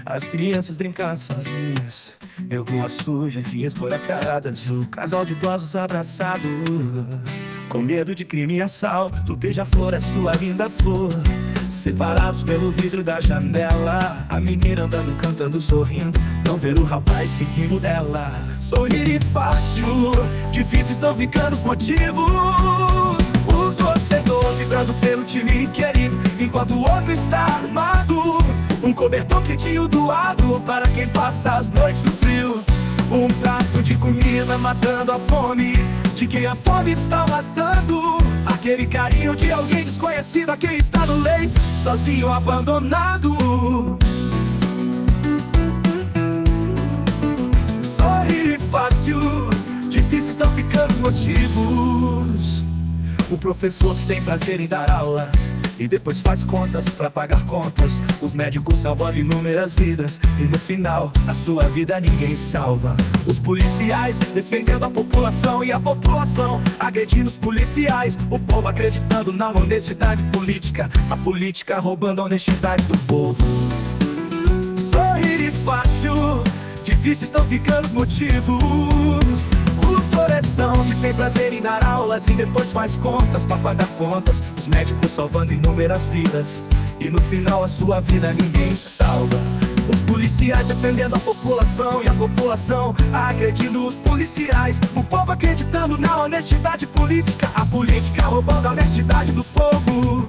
As crianças brincando sozinhas, eu com as sujas e esburacaradas. O casal de idosos abraçado, com medo de crime e assalto. Do beija-flor é sua linda flor, separados pelo vidro da janela. A menina andando, cantando, sorrindo, não ver o rapaz seguindo dela. Sorrir e fácil, difíceis estão ficando os motivos. O torcedor vibrando pelo time querido, enquanto o outro está armado. Um cobertor quentinho doado para quem passa as noites do frio. Um prato de comida matando a fome de quem a fome está matando. Aquele carinho de alguém desconhecido a quem está no leito, sozinho, abandonado. Sorrir fácil, difíceis estão ficando os motivos. O professor que tem prazer em dar aulas e depois faz contas pra pagar contas. Os médicos salvando inúmeras vidas e no final a sua vida ninguém salva. Os policiais defendendo a população e a população agredindo os policiais. O povo acreditando na honestidade política, a política roubando a honestidade do povo. Sorrir e fácil, difíceis estão ficando os motivos. O coração que tem prazer em dar aulas e depois faz contas pra pagar contas. Os médicos salvando inúmeras vidas e no final a sua vida ninguém salva. Os policiais defendendo a população e a população agredindo os policiais. O povo acreditando na honestidade política, a política roubando a honestidade do povo.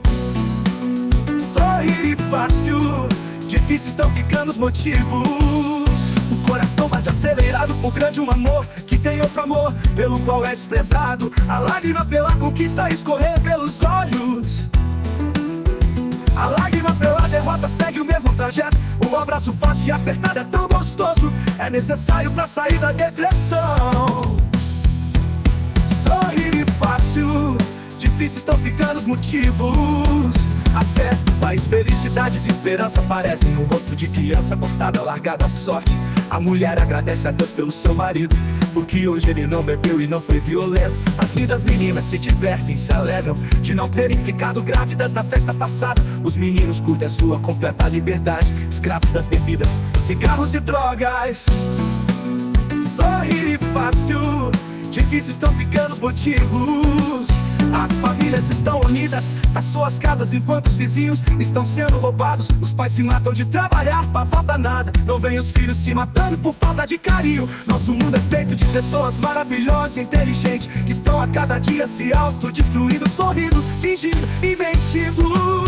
Sorrir e fácil, difíceis estão ficando os motivos. O coração bate acelerado por grande um amor que tem outro amor pelo qual é desprezado. A lágrima pela conquista escorrer pelos olhos. A lágrima pela derrota segue o mesmo trajeto. Um abraço forte e apertado é tão gostoso, é necessário pra sair da depressão. Sorrir e fácil, difíceis estão ficando os motivos. A fé, paz, felicidades e esperança aparecem no rosto de criança cortada, largada à sorte. A mulher agradece a Deus pelo seu marido, porque hoje ele não bebeu e não foi violento. As lindas meninas se divertem, se alegram de não terem ficado grávidas na festa passada. Os meninos curtem a sua completa liberdade, escravos das bebidas, cigarros e drogas. Sorrir e fácil, difíceis estão ficando os motivos. As famílias estão unidas nas suas casas enquanto os vizinhos estão sendo roubados. Os pais se matam de trabalhar pra falta nada. Não vem os filhos se matando por falta de carinho. Nosso mundo é feito de pessoas maravilhosas e inteligentes que estão a cada dia se autodestruindo, sorrindo, fingindo e mentindo.